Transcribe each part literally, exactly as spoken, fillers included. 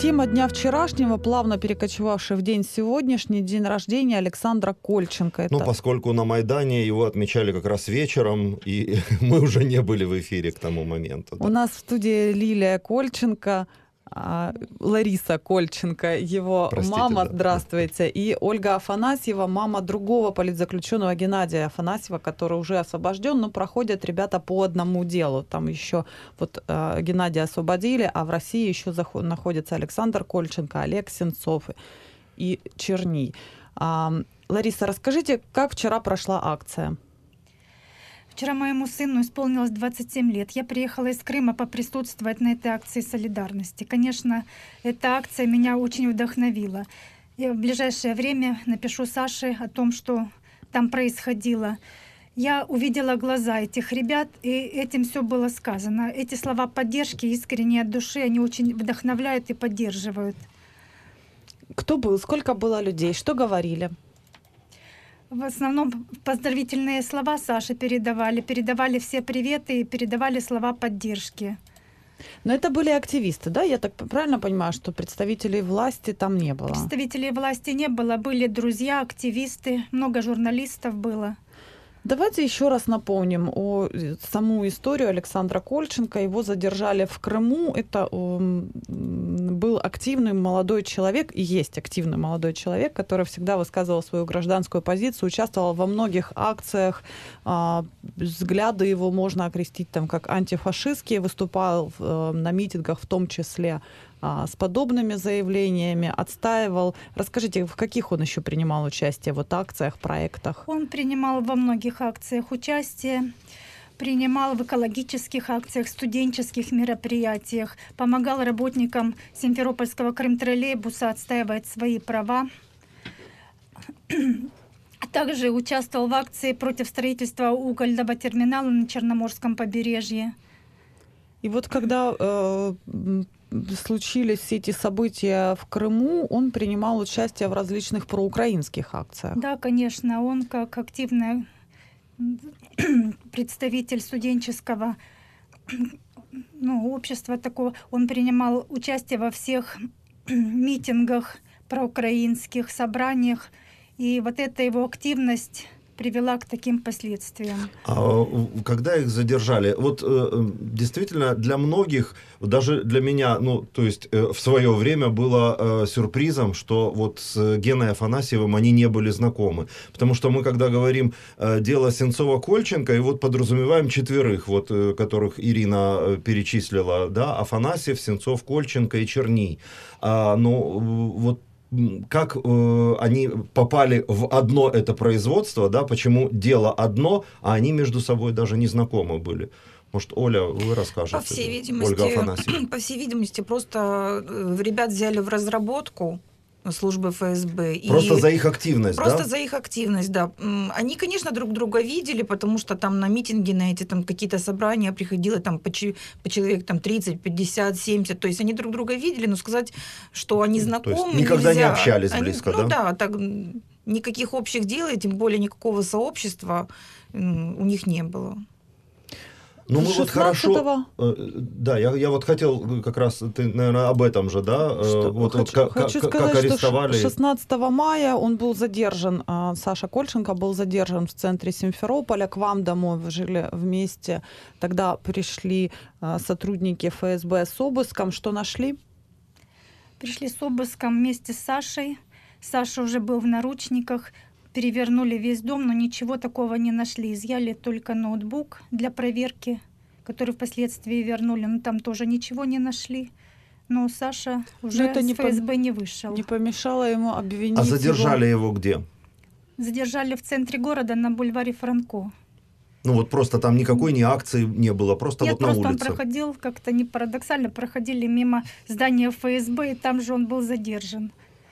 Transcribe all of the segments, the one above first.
Тема дня вчерашнего, плавно перекочевавший в день сегодняшний, день рождения Александра Кольченко. Это... Ну, поскольку на Майдане его отмечали как раз вечером, и мы уже не были в эфире к тому моменту. Да. У нас в студии Лилия Кольченко, Лариса Кольченко, его Простите, мама, да. здравствуйте, и Ольга Афанасьева, мама другого политзаключенного Геннадия Афанасьева, который уже освобожден, но проходят ребята по одному делу. Там еще вот э, Геннадия освободили, а в России еще заход- находится Александр Кольченко, Олег Сенцов и Черний. А, Лариса, расскажите, как вчера прошла акция? Вчера моему сыну исполнилось двадцать семь лет. Я приехала из Крыма поприсутствовать на этой акции солидарности. Конечно, эта акция меня очень вдохновила. Я в ближайшее время напишу Саше о том, что там происходило. Я увидела глаза этих ребят, и этим все было сказано. Эти слова поддержки, искренние от души, они очень вдохновляют и поддерживают. Кто был? Сколько было людей? Что говорили? В основном поздравительные слова Саше передавали, передавали все приветы и передавали слова поддержки. Но это были активисты, да? Я так правильно понимаю, что представителей власти там не было? Представителей власти не было, были друзья, активисты, много журналистов было. Давайте еще раз напомним о саму историю Александра Кольченко. Его задержали в Крыму. Это um, был активный молодой человек, и есть активный молодой человек, который всегда высказывал свою гражданскую позицию, участвовал во многих акциях. Uh, взгляды его можно окрестить там, как антифашистские, выступал uh, на митингах в том числе с подобными заявлениями, отстаивал. Расскажите, в каких он еще принимал участие, вот акциях, проектах? Он принимал во многих акциях участие, принимал в экологических акциях, студенческих мероприятиях, помогал работникам Симферопольского крымтроллейбуса отстаивать свои права. Также участвовал в акции против строительства угольного терминала на Черноморском побережье. И вот когда э, случились все эти события в Крыму, он принимал участие в различных проукраинских акциях. Да, конечно, он как активный представитель студенческого ну, общества такого, он принимал участие во всех митингах проукраинских, собраниях, и вот эта его активность привела к таким последствиям. А когда их задержали, вот действительно для многих, даже для меня, ну, то есть в свое время было сюрпризом, что вот с Геной Афанасьевым они не были знакомы. Потому что мы, когда говорим дело Сенцова-Кольченко, и вот подразумеваем четверых, вот, которых Ирина перечислила, да, Афанасьев, Сенцов, Кольченко и Черний. А, ну, вот как э, они попали в одно это производство, да, почему дело одно, а они между собой даже не знакомы были. Может, Оля, вы расскажете? По всей видимости, Ольга Афанасьева. По всей видимости, просто ребят взяли в разработку службы эф эс бэ. Просто и за их активность, просто да? за их активность, да. Они, конечно, друг друга видели, потому что там на митинги, на эти там какие-то собрания приходило там по, по человек там тридцать, пятьдесят, семьдесят, то есть они друг друга видели, но сказать, что они знакомы, то есть никогда нельзя. не общались они, близко, ну, да? Ну да, так, никаких общих дел, и тем более никакого сообщества у них не было. Ну, мы вот хорошо... Да, я, я вот хотел как раз, ты, наверное, об этом же, да? Что, вот, хочу, вот как, хочу как, сказать, как арестовали... что шестнадцатого мая он был задержан, Саша Кольченко был задержан в центре Симферополя, к вам домой, вы жили вместе. Тогда пришли сотрудники эф эс бэ с обыском. Что нашли? Пришли с обыском вместе с Сашей. Саша уже был в наручниках. Перевернули весь дом, но ничего такого не нашли. Изъяли только ноутбук для проверки, который впоследствии вернули. Но там тоже ничего не нашли. Но Саша уже это с не эф эс бэ не вышел. Не помешало ему обвинить А задержали его... его где? Задержали в центре города на бульваре Франко. Ну вот просто там никакой ни акции не было, просто Нет, вот на просто улице. он проходил, как-то не парадоксально, проходили мимо здания эф эс бэ, и там же он был задержан.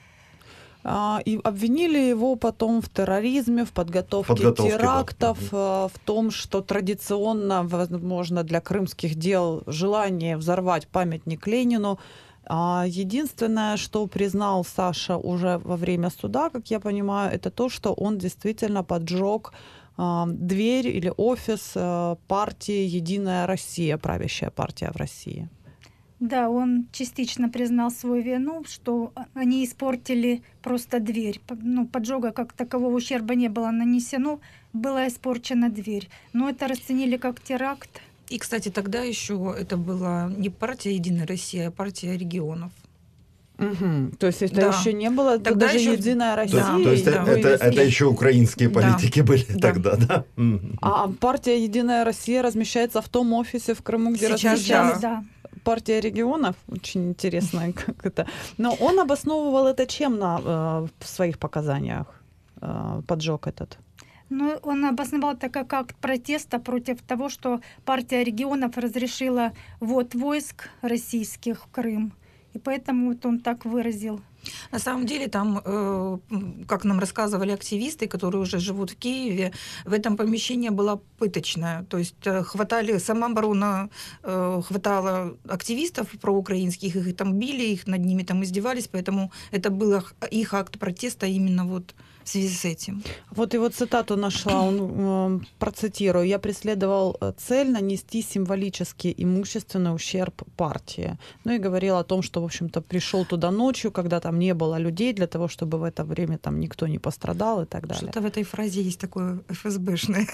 И обвинили его потом в терроризме, в подготовке, подготовке терактов, да. в том, что традиционно, возможно, для крымских дел желание взорвать памятник Ленину. Единственное, что признал Саша уже во время суда, как я понимаю, это то, что он действительно поджег дверь или офис партии «Единая Россия», правящая партия в России. Да, он частично признал свою вину, что они испортили просто дверь. П- Ну, поджога как такового ущерба не было нанесено, была испорчена дверь. Но это расценили как теракт. И, кстати, тогда еще это была не партия «Единая Россия», а партия регионов. Мгм. То есть это Да. еще не было Тогда даже еще- Единая То, Россия. Да, то есть и это, вывески. это, это еще украинские Да. политики были Да. тогда, да? Мгм. А партия «Единая Россия» размещается в том офисе в Крыму, где Сейчас размещалась Да. партия регионов. Очень интересно, как это. Но он обосновывал это чем на, э, в своих показаниях, э, поджог этот? Но он обосновал это как акт протеста против того, что партия регионов разрешила ввод войск российских в Крым. И поэтому вот он так выразил. На самом деле там, э, м, как нам рассказывали активисты, которые уже живут в Киеве, в этом помещении была пыточная. То есть э, хватали, самооборона э, хватала активистов проукраинских, их там били, их над ними там издевались, поэтому это был ах- их акт протеста именно вот в связи с этим. Вот его цитату нашла, он, э, процитирую. «Я преследовал э, цель нанести символический имущественный ущерб партии». Ну и говорил о том, что, в общем-то, пришел туда ночью, когда там не было людей, для того, чтобы в это время там никто не пострадал и так далее. Что-то в этой фразе есть такое эф эс бэшное.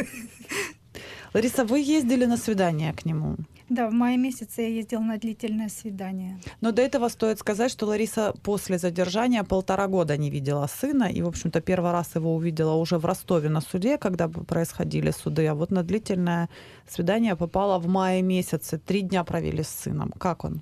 Лариса, вы ездили на свидание к нему? Да, в мае месяце я ездила на длительное свидание. Но до этого стоит сказать, что Лариса после задержания полтора года не видела сына, и, в общем-то, первый раз его увидела уже в Ростове на суде, когда бы происходили суды, а вот на длительное свидание попала в мае месяце. Три дня провели с сыном. Как он?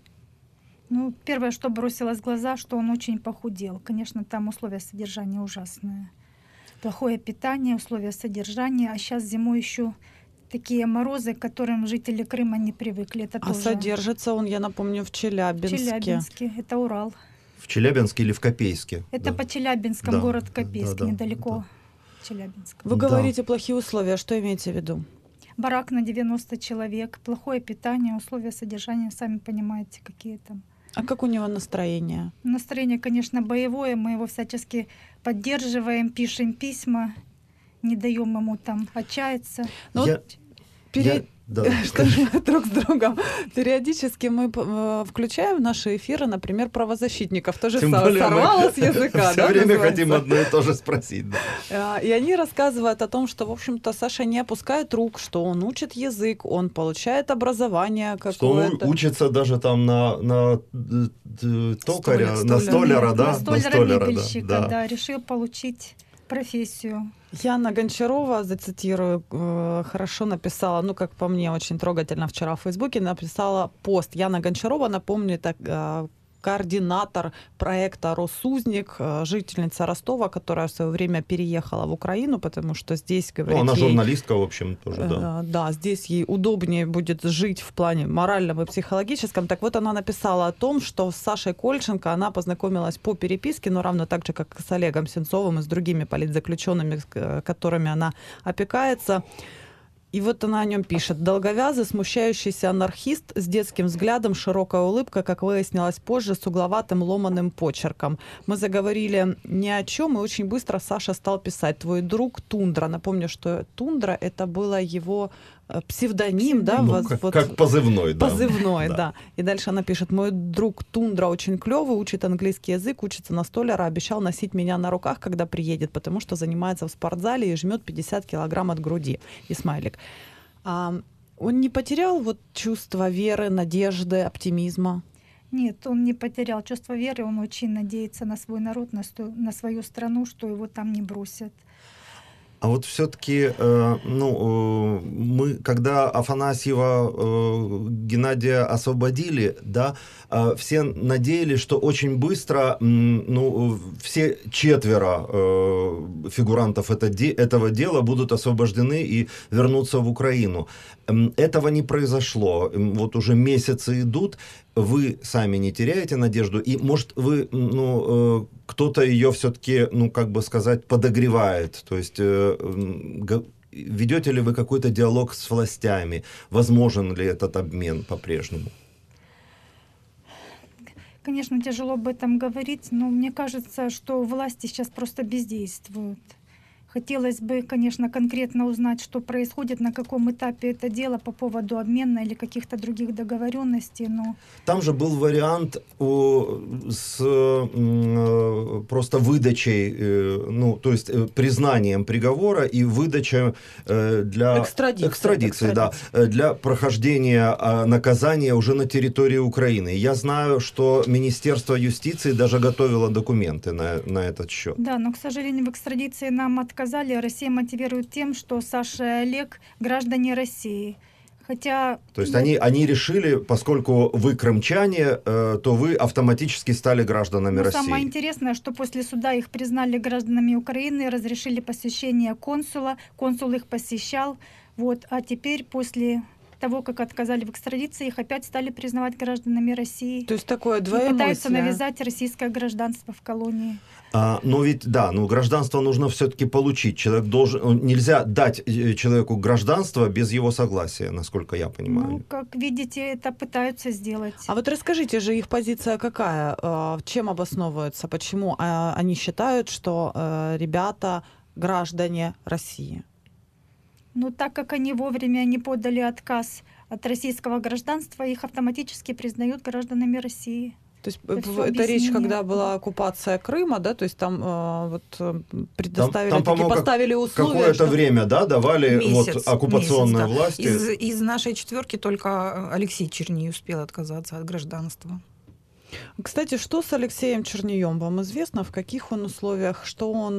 Ну, первое, что бросилось в глаза, что он очень похудел. Конечно, там условия содержания ужасные. Плохое питание, условия содержания, а сейчас зимой еще такие морозы, к которым жители Крыма не привыкли. Это А тоже содержится он, я напомню, в Челябинске. Челябинске, это Урал. В Челябинске или в Копейске? Это Да. по Челябинскому, Да, город да, Копейск, да, недалеко Челябинска. Вы Да. говорите плохие условия, что имеете в виду? Барак на девяносто человек, плохое питание, условия содержания, сами понимаете, какие там. А как у него настроение? Настроение, конечно, боевое, мы его всячески поддерживаем, пишем письма, не даем ему там отчаяться. Ну, Я- вот пере- Я- да, Что же друг с другом. Периодически мы э, включаем в наши эфиры, например, правозащитников. То же Тем самое. более мы Сорвало с языка. Все да, время называется? хотим одно и то же спросить. Да. А, И они рассказывают о том, что, в общем-то, Саша не опускает рук, что он учит язык, он получает образование Что он какое-то. учится даже там на, на д- д- токаря, Столя- на столяра. столяра, да? На На столяра столяра, мебельщика, да, да. да. решил получить профессию. Яна Гончарова, зацитирую, э, хорошо написала, ну, как по мне, очень трогательно вчера в Фейсбуке написала пост. Яна Гончарова, напомню, это э, координатор проекта «Росузник», э, жительница Ростова, которая в свое время переехала в Украину, потому что здесь, Ну, говорит, она ей, журналистка, в общем, тоже, да. э, да, здесь ей удобнее будет жить в плане моральном и психологическом. Так вот, она написала о том, что с Сашей Кольченко она познакомилась по переписке, но равно так же, как с Олегом Сенцовым и с другими политзаключенными, с которыми она опекается. И вот она о нем пишет. Долговязый, смущающийся анархист с детским взглядом, широкая улыбка, как выяснилось позже, с угловатым ломаным почерком. Мы заговорили ни о чем, и очень быстро Саша стал писать. Твой друг Тундра. Напомню, что Тундра — это было его э, псевдоним, да? Ну, вот- как, вот- как позывной, да. Позывной, да. И дальше она пишет: мой друг Тундра очень клевый, учит английский язык, учится на столяра, обещал носить меня на руках, когда приедет, потому что занимается в спортзале и жмет пятьдесят килограмм от груди. И смайлик. А он не потерял вот чувство веры, надежды, оптимизма? Нет, он не потерял чувство веры, он очень надеется на свой народ, на, сто- на свою страну, что его там не бросят. А вот все-таки, э, ну, э, мы, когда Афанасьева, э, Геннадия освободили, да, э, все надеялись, что очень быстро, м, ну, все четверо э, фигурантов это де- этого дела будут освобождены и вернутся в Украину. М, Этого не произошло. М, Вот уже месяцы идут, вы сами не теряете надежду, и, может, вы, ну, э, кто-то ее все-таки, ну, как бы сказать, подогревает, то есть э, м, га- ведете ли вы какой-то диалог с властями, возможен ли этот обмен по-прежнему? Конечно, тяжело об этом говорить, но мне кажется, что власти сейчас просто бездействуют. Хотелось бы, конечно, конкретно узнать, что происходит, на каком этапе это дело по поводу обмена или каких-то других договоренностей. Но... Там же был вариант о, с э, просто выдачей, э, ну, то есть э, признанием приговора и выдачей э, для экстрадиции, экстрадиции, экстрадиции, да, э, для прохождения э, наказания уже на территории Украины. Я знаю, что Министерство юстиции даже готовило документы на, на этот счет. Да, но, к сожалению, в экстрадиции нам отказали. Россия мотивирует тем, что Саша и Олег граждане России. Хотя... То есть они, они решили, поскольку вы крымчане, э, то вы автоматически стали гражданами Но России. самое интересное, что после суда их признали гражданами Украины, разрешили посещение консула, консул их посещал. Вот. А теперь после того, как отказали в экстрадиции, их опять стали признавать гражданами России. То есть такое И двоемыслие. пытаются навязать российское гражданство в колонии. А, но ведь, да, ну, гражданство нужно все-таки получить. Человек должен, нельзя дать человеку гражданство без его согласия, насколько я понимаю. Ну, как видите, это пытаются сделать. А вот расскажите же, их позиция какая? Э, Чем обосновывается? Почему э, они считают, что э, ребята граждане России? Но так как они вовремя не подали отказ от российского гражданства, их автоматически признают гражданами России. То есть Это это, всё это речь, объяснение. когда была оккупация Крыма, да, то есть там э, вот э, предоставили, Там, там, такие, по-моему, поставили условия, какое-то что... время, да, давали Месяц, вот оккупационные месяц, да. власти. Из, из нашей четверки только Алексей Черний успел отказаться от гражданства. Кстати, что с Алексеем Чернием? Вам известно, в каких он условиях, что он,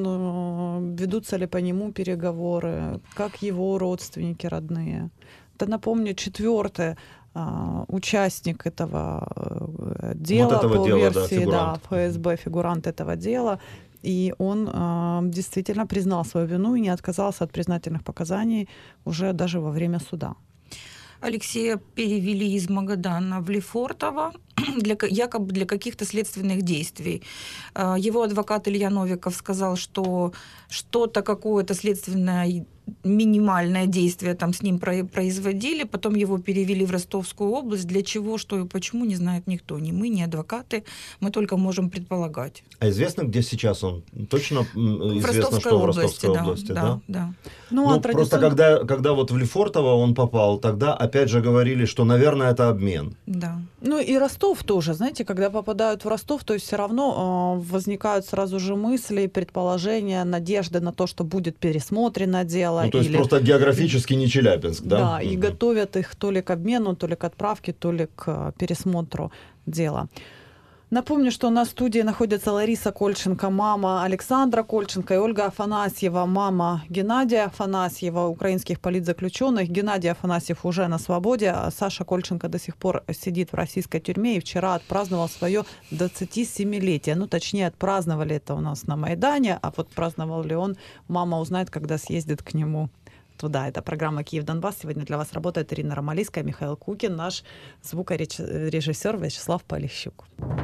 э, ведутся ли по нему переговоры, как его родственники родные? Да, напомню, четвертый э, участник этого э, дела, Вот этого по дела, да, версии, да, фигурант. ФСБ, фигурант этого дела. И он э, действительно признал свою вину и не отказался от признательных показаний уже даже во время суда. Алексея перевели из Магадана в Лефортово, для, якобы для каких-то следственных действий. Его адвокат Илья Новиков сказал, что что-то, какое-то следственное минимальное действие там с ним производили, потом его перевели в Ростовскую область. Для чего, что и почему, не знает никто. Ни мы, ни адвокаты. Мы только можем предполагать. А известно, где сейчас он? Точно В известно, Ростовской что в области, Ростовской да, области, да? да, да. Ну, Ну, а просто традиционно- когда, когда вот в Лефортово он попал, тогда опять же говорили, что, наверное, это обмен. Да. Ну и Ростов тоже, знаете, когда попадают в Ростов, то есть все равно э, возникают сразу же мысли, предположения, надежды на то, что будет пересмотрено дело. Ну, то есть или... просто географически не Челябинск, да? Да, и Мгм. готовят их то ли к обмену, то ли к отправке, то ли к э, пересмотру дела. Напомню, что на студии находятся Лариса Кольченко, мама Александра Кольченко, и Ольга Афанасьева, мама Геннадия Афанасьева, украинских политзаключенных. Геннадий Афанасьев уже на свободе, а Саша Кольченко до сих пор сидит в российской тюрьме и вчера отпраздновал свое двадцатисемилетие. Ну, точнее, отпраздновали это у нас на Майдане, а вот праздновал ли он, мама узнает, когда съездит к нему туда. Это программа «Киев-Донбасс». Сегодня для вас работает Ирина Ромалийская, Михаил Кукин, наш звукорежиссер Вячеслав Полищук.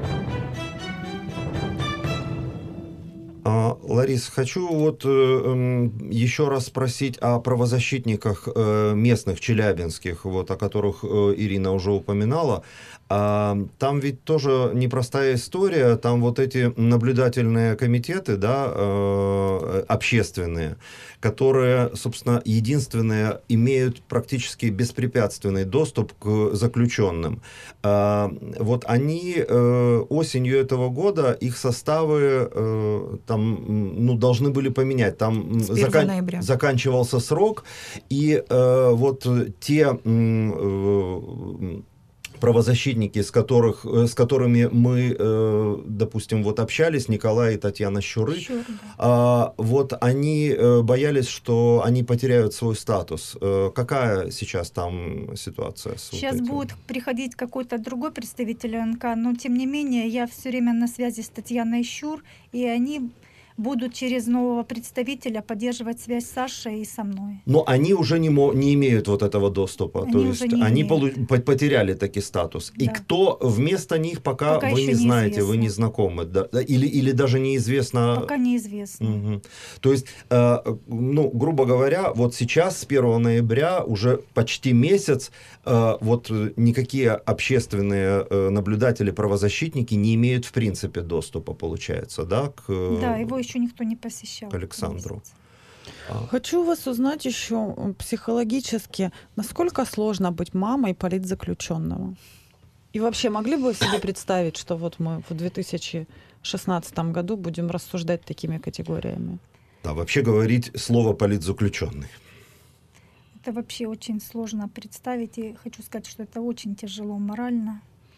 А, Ларис, хочу вот э, еще раз спросить о правозащитниках э, местных, челябинских, вот, о которых э, Ирина уже упоминала. А, там ведь тоже непростая история, там вот эти наблюдательные комитеты, да, э, общественные, которые, собственно, единственные имеют практически беспрепятственный доступ к заключенным. А, вот они э, осенью этого года, их составы э, там, ну, должны были поменять. Там закан... заканчивался срок, и э, вот те э, правозащитники, с, которых, с которыми мы, э, допустим, вот общались, Николай и Татьяна Щуры, Щур, да. а, вот они э, боялись, что они потеряют свой статус. Э, какая сейчас там ситуация? С Сейчас вот этим? будет приходить какой-то другой представитель ОНК, но тем не менее я все время на связи с Татьяной Щур, и они будут через нового представителя поддерживать связь с Сашей и со мной. Но они уже не, мо- не имеют вот этого доступа. Они То уже есть не они имеют. полу- по- потеряли таки статус. И Да. кто вместо них, пока, Пока вы еще не знаете, неизвестно. вы не знакомы. Да? Да, Или, или даже неизвестно... Пока неизвестно. Мгм. То есть, э, ну, грубо говоря, вот сейчас, с первого ноября, уже почти месяц, э, вот э, никакие общественные э, наблюдатели, правозащитники не имеют, в принципе, доступа, получается, да, к, Да, его еще никто не посещал. к Александру. Месяц. Хочу вас узнать еще психологически, насколько сложно быть мамой политзаключенного? И вообще, могли бы вы себе представить, что вот мы в две тысячи шестнадцатом году будем рассуждать такими категориями? А вообще говорить слово политзаключенный. Это вообще очень сложно представить. И хочу сказать, что это очень тяжело морально.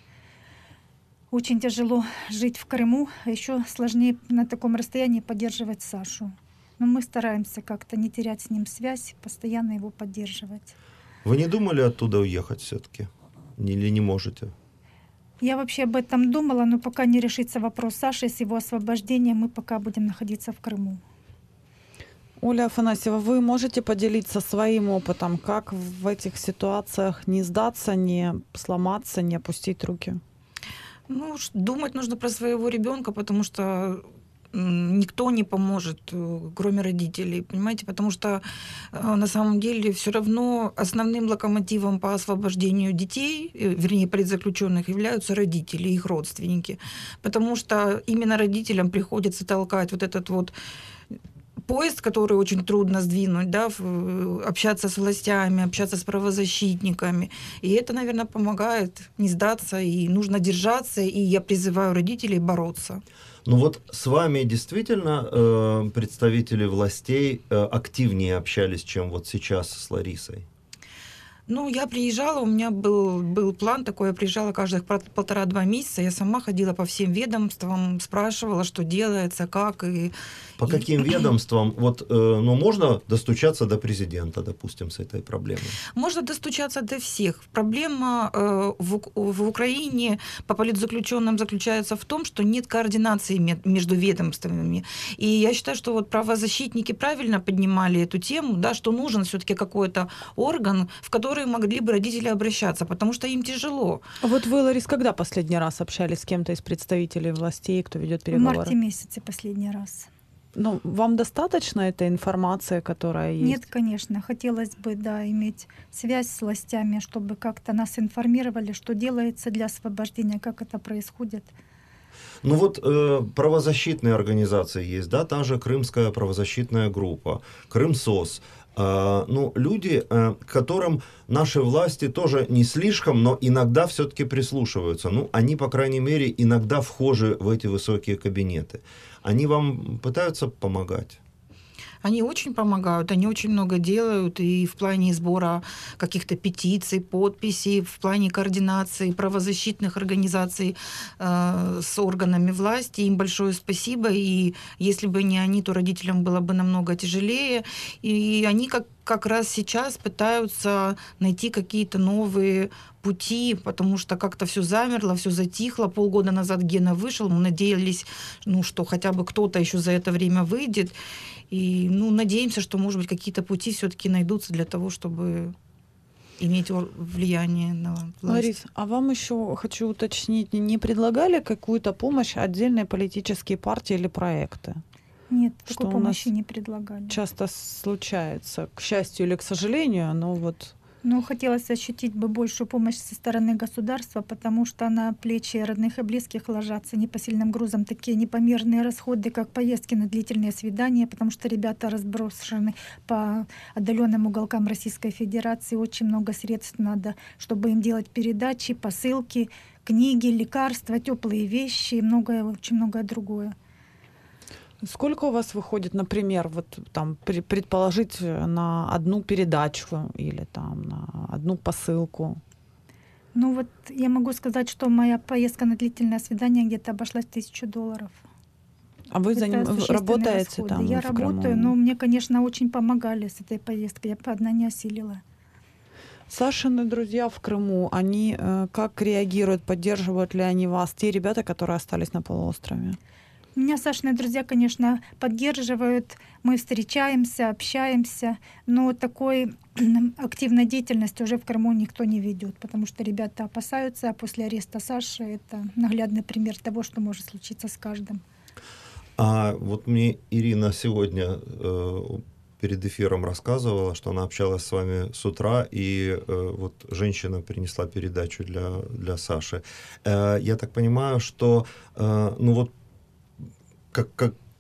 Очень тяжело жить в Крыму. А еще сложнее на таком расстоянии поддерживать Сашу. Но мы стараемся как-то не терять с ним связь, постоянно его поддерживать. Вы не думали оттуда уехать все-таки? Или не можете? Я вообще об этом думала, но пока не решится вопрос Саши с его освобождением, мы пока будем находиться в Крыму. Оля Афанасьева, вы можете поделиться своим опытом, как в этих ситуациях не сдаться, не сломаться, не опустить руки? Ну, думать нужно про своего ребенка, потому что никто не поможет, кроме родителей, понимаете, потому что на самом деле все равно основным локомотивом по освобождению детей, вернее, политзаключенных, являются родители, их родственники, потому что именно родителям приходится толкать вот этот вот поезд, который очень трудно сдвинуть, да, общаться с властями, общаться с правозащитниками. И это, наверное, помогает не сдаться, и нужно держаться, и я призываю родителей бороться. Ну вот с вами действительно э, представители властей э, активнее общались, чем вот сейчас с Ларисой? Ну, я приезжала, у меня был, был план такой, я приезжала каждых полтора-два месяца, я сама ходила по всем ведомствам, спрашивала, что делается, как. И, по и... каким ведомствам? Вот, э, ну, можно достучаться до президента, допустим, с этой проблемой? Можно достучаться до всех. Проблема э, в, в Украине по политзаключенным заключается в том, что нет координации между ведомствами. И я считаю, что вот правозащитники правильно поднимали эту тему, да, что нужен все-таки какой-то орган, в который могли бы родители обращаться, потому что им тяжело. А вот вы, Ларис, когда последний раз общались с кем-то из представителей властей, кто ведет переговоры? В марте месяце последний раз. Ну, вам достаточно этой информации, которая есть? Нет, конечно. Хотелось бы, да, иметь связь с властями, чтобы как-то нас информировали, что делается для освобождения, как это происходит. Ну вот э, правозащитные организации есть, да, та же Крымская правозащитная группа, Крымсос. Uh, ну, люди, uh, к которым наши власти тоже не слишком, но иногда все-таки прислушиваются. Ну, они, по крайней мере, иногда вхожи в эти высокие кабинеты. Они вам пытаются помогать? Они очень помогают, они очень много делают и в плане сбора каких-то петиций, подписей, в плане координации правозащитных организаций э, с органами власти. Им большое спасибо, и если бы не они, то родителям было бы намного тяжелее. И они как, как раз сейчас пытаются найти какие-то новые пути, потому что как-то все замерло, все затихло. Полгода назад Гена вышел, мы надеялись, ну, что хотя бы кто-то еще за это время выйдет. И, ну, надеемся, что, может быть, какие-то пути все-таки найдутся для того, чтобы иметь влияние на власть. Ларис, а вам еще хочу уточнить, не предлагали какую-то помощь отдельные политические партии или проекты? Нет, что такой помощи не предлагали. Часто случается, к счастью или к сожалению, но вот... Ну, хотелось ощутить бы большую помощь со стороны государства, потому что на плечи родных и близких ложатся непосильным грузом такие непомерные расходы, как поездки на длительные свидания, потому что ребята разбросаны по отдаленным уголкам Российской Федерации. Очень много средств надо, чтобы им делать передачи, посылки, книги, лекарства, теплые вещи и многое, очень многое другое. Сколько у вас выходит, например, вот там предположить на одну передачу или там на одну посылку? Ну вот я могу сказать, что моя поездка на длительное свидание где-то обошлась в тысячу долларов. А вы за ним работаете расходы. там? Я в работаю, Крыму? но мне, конечно, очень помогали с этой поездкой. Я одна не осилила. Сашины друзья в Крыму, они э, как реагируют, поддерживают ли они вас, те ребята, которые остались на полуострове? Меня Сашины друзья, конечно, поддерживают, мы встречаемся, общаемся, но такой активной деятельности уже в Крыму никто не ведет, потому что ребята опасаются, а после ареста Саши это наглядный пример того, что может случиться с каждым. А вот мне Ирина сегодня э, перед эфиром рассказывала, что она общалась с вами с утра, и э, вот женщина принесла передачу для, для Саши. Э, я так понимаю, что, э, ну вот, Как, как,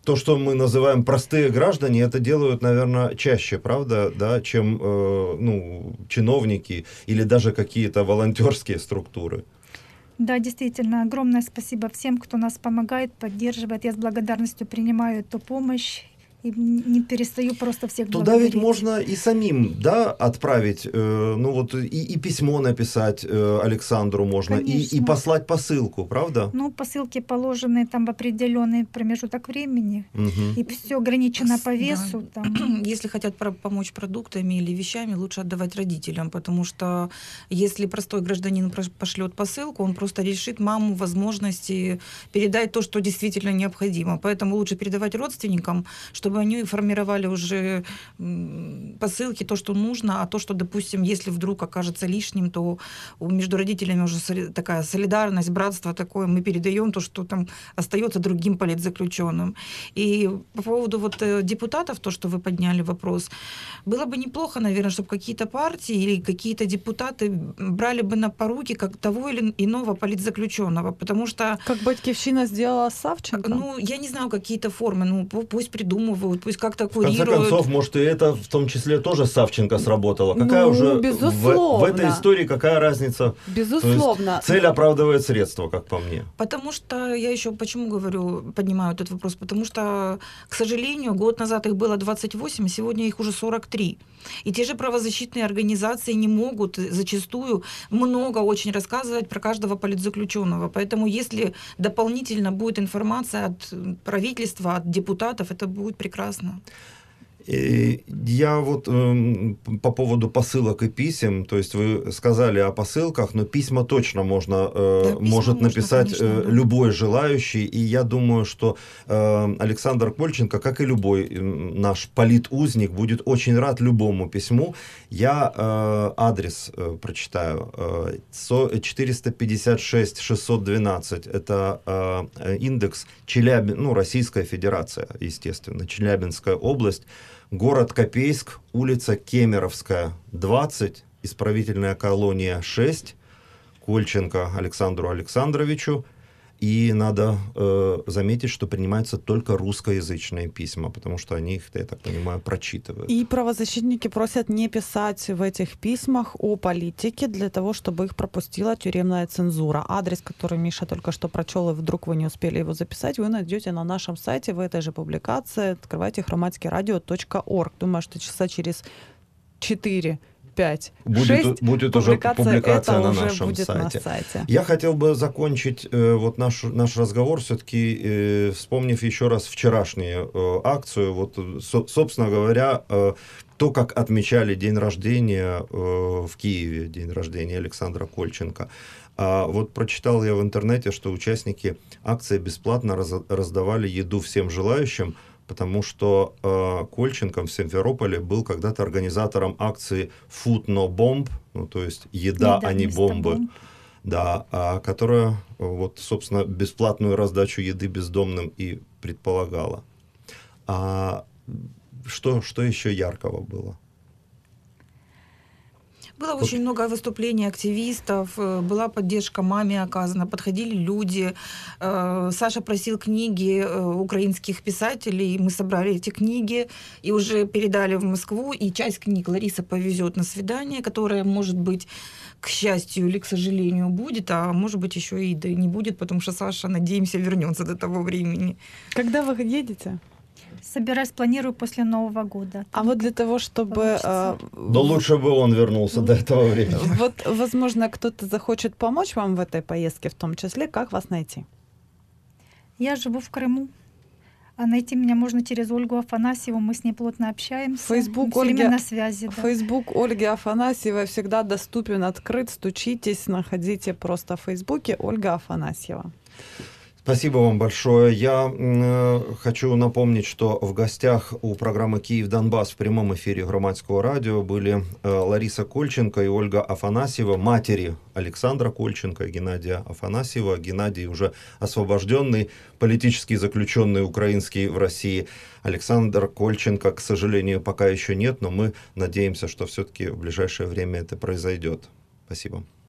то, что мы называем простые граждане, это делают, наверное, чаще, правда, да, чем э, ну, чиновники или даже какие-то волонтерские структуры. Да, действительно, огромное спасибо всем, кто нас помогает, поддерживает. Я с благодарностью принимаю эту помощь и не перестаю просто всех Туда благодарить. ведь можно и самим, да, отправить, э, ну вот и, и письмо написать э, Александру можно, и, и послать посылку, правда? Ну, посылки положены там в определенный промежуток времени, Угу. и все ограничено по весу. Да. Там. Если хотят про- помочь продуктами или вещами, лучше отдавать родителям, потому что если простой гражданин прош- пошлет посылку, он просто лишит маму возможности передать то, что действительно необходимо. Поэтому лучше передавать родственникам, чтобы они формировали уже м, посылки, то, что нужно, а то, что, допустим, если вдруг окажется лишним, то у- между родителями уже соли- такая солидарность, братство такое, мы передаем то, что там остается другим политзаключенным. И по поводу вот э, депутатов, то, что вы подняли вопрос, было бы неплохо, наверное, чтобы какие-то партии или какие-то депутаты брали бы на поруки как того или иного политзаключенного, потому что Как Батькивщина сделала с Савченко? ну, я не знаю, какие-то формы, ну, пу- пусть придумывают, пусть как-то В конце курируют. концов, может, и это в том числе тоже Савченко сработало. Какая Ну, уже в, безусловно. в этой истории какая разница? Безусловно. То есть цель оправдывает средства, как по мне. Потому что, я еще почему говорю, поднимаю этот вопрос, потому что, к сожалению, год назад их было двадцать восемь, а сегодня их уже сорок три. И те же правозащитные организации не могут зачастую много очень рассказывать про каждого политзаключенного. Поэтому если дополнительно будет информация от правительства, от депутатов, это будет прекрасно. И я вот эм, по поводу посылок и писем, то есть вы сказали о посылках, но письма точно можно, э, Да, письма может можно, написать конечно, э, да. любой желающий, и я думаю, что э, Александр Кольченко, как и любой э, наш политузник, будет очень рад любому письму. Я э, адрес э, прочитаю. Э, со- четыреста пятьдесят шесть шестьсот двенадцать, это э, индекс Челябин, ну, Российская Федерация, естественно, Челябинская область. Город Копейск, улица Кемеровская, двадцать, исправительная колония шесть, Кольченко Александру Александровичу. И надо э, заметить, что принимаются только русскоязычные письма, потому что они их, я так понимаю, прочитывают. И правозащитники просят не писать в этих письмах о политике для того, чтобы их пропустила тюремная цензура. Адрес, который Миша только что прочел, и вдруг вы не успели его записать, вы найдете на нашем сайте в этой же публикации. Открывайте хроматский радио точка орг. Думаю, что часа через четыре пять, Будет, шесть будет уже публикация, публикация это на уже нашем будет сайте. на сайте. Я хотел бы закончить э, вот наш, наш разговор, все-таки э, вспомнив еще раз вчерашнюю э, акцию. Вот, со- собственно говоря, э, то, как отмечали день рождения э, в Киеве, день рождения Александра Кольченко. А вот прочитал я в интернете, что участники акции бесплатно раз- раздавали еду всем желающим, потому что э, Кольченко в Симферополе был когда-то организатором акции «Food no bomb», ну, то есть «Еда, Еда а не вместо бомбы», бомб. да, а которая, э, вот, собственно, бесплатную раздачу еды бездомным и предполагала. А что, что еще яркого было? Было очень много выступлений активистов, э, была поддержка маме оказана, подходили люди. Э, Саша просил книги э, украинских писателей, мы собрали эти книги и уже передали в Москву, и часть книг Лариса повезет на свидание, которое, может быть, к счастью или к сожалению, будет, а может быть, еще и да не будет, потому что Саша, надеемся, вернется до того времени. Когда вы едете? Собираюсь, планирую после Нового года. А вот для того, чтобы... Получится. э, Да лучше бы он вернулся до этого времени. Вот, возможно, кто-то захочет помочь вам в этой поездке, в том числе, как вас найти? Я живу в Крыму, а найти меня можно через Ольгу Афанасьеву, мы с ней плотно общаемся. Фейсбук Всё время Ольги- на связи, да. Фейсбук Ольги Афанасьевой всегда доступен, открыт. Стучитесь, находите просто в Фейсбуке Ольга Афанасьева. Спасибо вам большое. Я э, хочу напомнить, что в гостях у программы «Киев-Донбасс» в прямом эфире Громадского радио были э, Лариса Кольченко и Ольга Афанасьева, матери Александра Кольченко и Геннадия Афанасьева. Геннадий уже освобожденный, политический заключенный украинский в России. Александр Кольченко, к сожалению, пока еще нет, но мы надеемся, что все-таки в ближайшее время это произойдет. Спасибо.